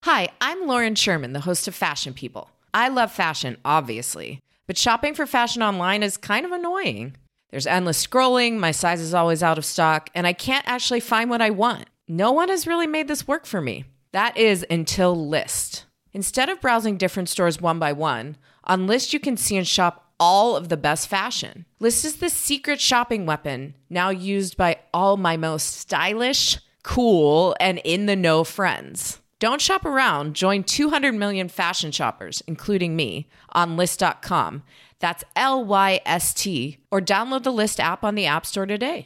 Hi, I'm Lauren Sherman, the host of Fashion People. I love fashion, obviously, but shopping for fashion online is kind of annoying. There's endless scrolling, my size is always out of stock, and I can't actually find what I want. No one has really made this work for me. That is until Lyst. Instead of browsing different stores one by one, on Lyst you can see and shop all of the best fashion. Lyst is the secret shopping weapon, now used by all my most stylish, cool, and in-the-know friends. Don't shop around. Join 200 million fashion shoppers, including me, on Lyst.com. That's Lyst, or download the Lyst app on the App Store today.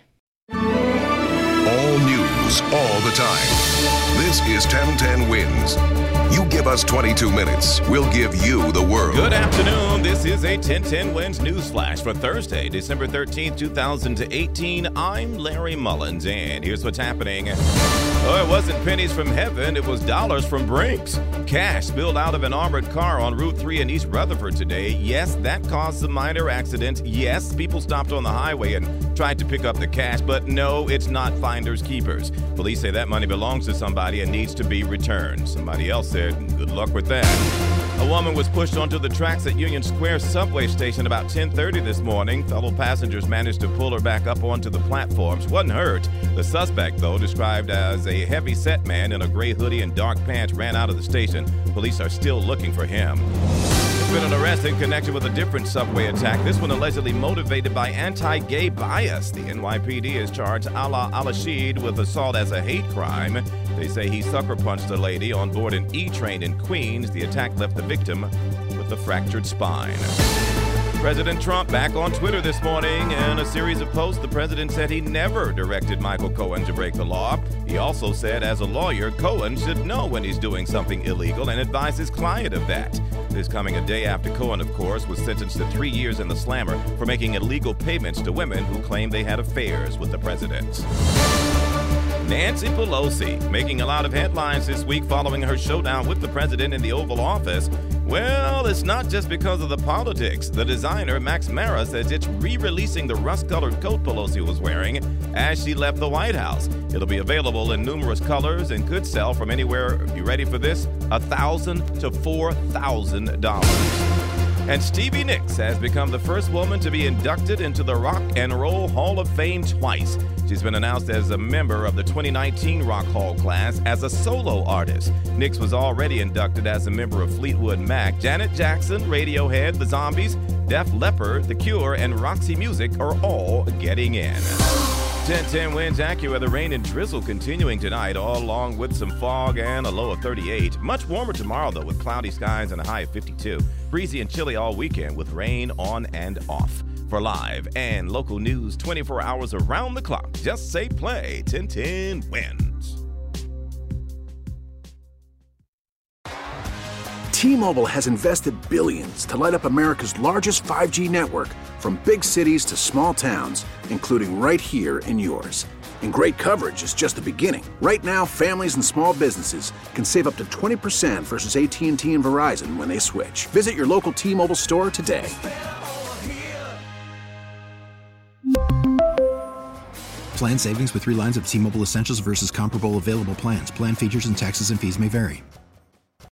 All news, all the time. This is 1010 Wins. You give us 22 minutes, we'll give you the world. Good afternoon. This is a 1010 Wins news flash for Thursday, December 13th, 2018. I'm Larry Mullins, and here's what's happening. Oh, it wasn't pennies from heaven, it was dollars from Brinks. Cash spilled out of an armored car on Route 3 in East Rutherford today. Yes, that caused a minor accident. Yes, people stopped on the highway and tried to pick up the cash, but no, it's not finders keepers. Police say that money belongs to somebody and needs to be returned. Somebody else said, good luck with that. A woman was pushed onto the tracks at Union Square subway station about 10:30 this morning. Fellow passengers managed to pull her back up onto the platforms. Wasn't hurt. The suspect, though, described as a heavy-set man in a gray hoodie and dark pants, ran out of the station. Police are still looking for him. There's been an arrest in connection with a different subway attack, this one allegedly motivated by anti-gay bias. The NYPD has charged Alaa Al-Rashid with assault as a hate crime. They say he sucker punched a lady on board an E-train in Queens. The attack left the victim with a fractured spine. President Trump back on Twitter this morning. In a series of posts, the president said he never directed Michael Cohen to break the law. He also said, as a lawyer, Cohen should know when he's doing something illegal and advise his client of that. This coming a day after Cohen, of course, was sentenced to 3 years in the slammer for making illegal payments to women who claimed they had affairs with the president. Nancy Pelosi making a lot of headlines this week following her showdown with the president in the Oval Office. Well, it's not just because of the politics. The designer, Max Mara, says it's re-releasing the rust-colored coat Pelosi was wearing as she left the White House. It'll be available in numerous colors and could sell from anywhere, you ready for this, $1,000 to $4,000. And Stevie Nicks has become the first woman to be inducted into the Rock and Roll Hall of Fame twice. She's been announced as a member of the 2019 Rock Hall class as a solo artist. Nicks was already inducted as a member of Fleetwood Mac. Janet Jackson, Radiohead, The Zombies, Def Leppard, The Cure, and Roxy Music are all getting in. 10-10 Winds Acura, the rain and drizzle continuing tonight, all along with some fog and a low of 38. Much warmer tomorrow, though, with cloudy skies and a high of 52. Breezy and chilly all weekend with rain on and off. For live and local news 24 hours around the clock, just say play 10-10 Winds. T-Mobile has invested billions to light up America's largest 5G network, from big cities to small towns, including right here in yours. And great coverage is just the beginning. Right now, families and small businesses can save up to 20% versus AT&T and Verizon when they switch. Visit your local T-Mobile store today. Plan savings with 3 lines of T-Mobile Essentials versus comparable available plans. Plan features and taxes and fees may vary.